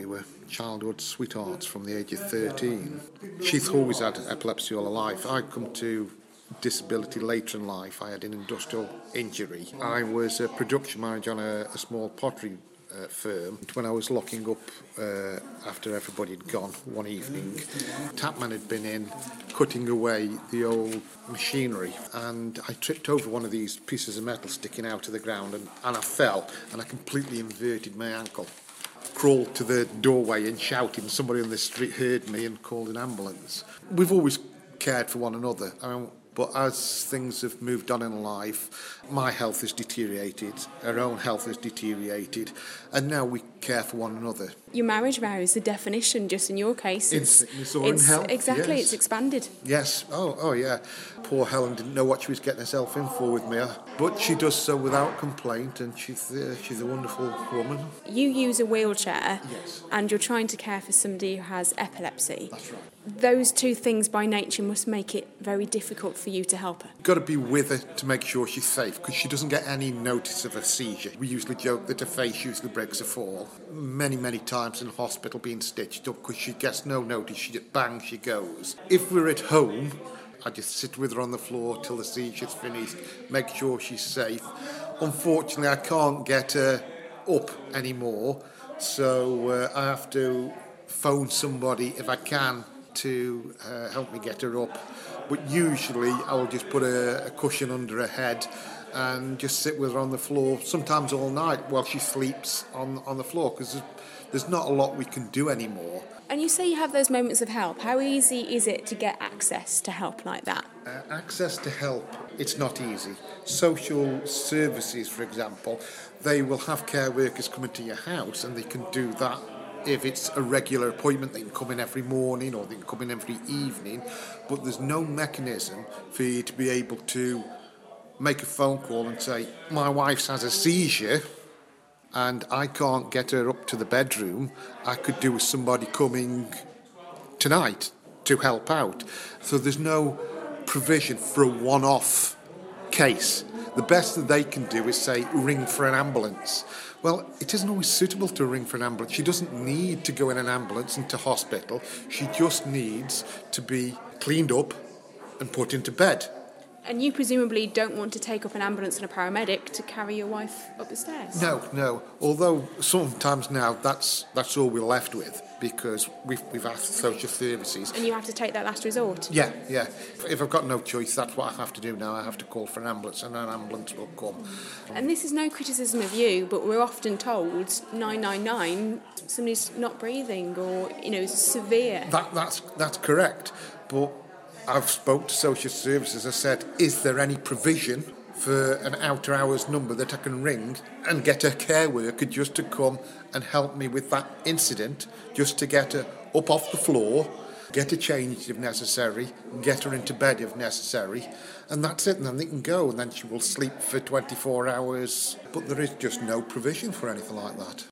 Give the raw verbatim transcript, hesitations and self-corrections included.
were childhood sweethearts from the age of thirteen. She's always had epilepsy all her life. I come to disability later in life. I had an industrial injury. I was a production manager on a, a small pottery uh, firm. When I was locking up uh, after everybody had gone one evening, Tapman had been in cutting away the old machinery, and I tripped over one of these pieces of metal sticking out of the ground, and, and I fell, and I completely inverted my ankle. Crawled to the doorway and shouted, and somebody on the street heard me and called an ambulance. We've always cared for one another. I mean, but as things have moved on in life, my health has deteriorated, her own health has deteriorated, and now we care for one another. Your marriage vow is the definition, just in your case. In it's, sickness or it's, in health. Exactly, yes. It's expanded. Yes, oh, oh yeah. Poor Helen didn't know what she was getting herself in for with me, but she does so without complaint, and she's uh, she's a wonderful woman. You use a wheelchair, yes. And you're trying to care for somebody who has epilepsy. That's right. Those two things by nature must make it very difficult for you to help her. You've got to be with her to make sure she's safe, because she doesn't get any notice of a seizure. We usually joke that her face usually breaks a fall. Many, many times in hospital being stitched up because she gets no notice. She just bang, she goes. If we're at home, I just sit with her on the floor till the seizure's finished, make sure she's safe. Unfortunately, I can't get her up anymore, so uh, I have to phone somebody if I can to uh, help me get her up. But usually I will just put a, a cushion under her head and just sit with her on the floor, sometimes all night while she sleeps on, on the floor, because there's, there's not a lot we can do anymore. And you say you have those moments of help. How easy is it to get access to help like that? Uh, access to help, it's not easy. Social services, for example, they will have care workers come into your house, and they can do that. If it's a regular appointment, they can come in every morning or they can come in every evening, but there's no mechanism for you to be able to make a phone call and say, my wife has a seizure and I can't get her up to the bedroom. I could do with somebody coming tonight to help out. So there's no provision for a one-off case. The best that they can do is say, ring for an ambulance. Well, it isn't always suitable to ring for an ambulance. She doesn't need to go in an ambulance into hospital. She just needs to be cleaned up and put into bed. And you presumably don't want to take up an ambulance and a paramedic to carry your wife up the stairs? No, no. Although sometimes now that's that's all we're left with, because we've we've asked social services. And you have to take that last resort? Yeah, yeah. If I've got no choice, that's what I have to do now. I have to call for an ambulance, and an ambulance will come. And this is no criticism of you, but we're often told nine nine nine, somebody's not breathing, or you know, severe. That that's that's correct, but I've spoke to social services. I said, is there any provision for an outer hours number that I can ring and get a care worker just to come and help me with that incident, just to get her up off the floor, get her changed if necessary, get her into bed if necessary, and that's it, and then they can go, and then she will sleep for twenty-four hours. But there is just no provision for anything like that.